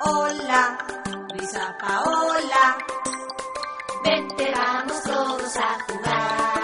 Hola, Luisa Paola. Vente, vamos todos a jugar.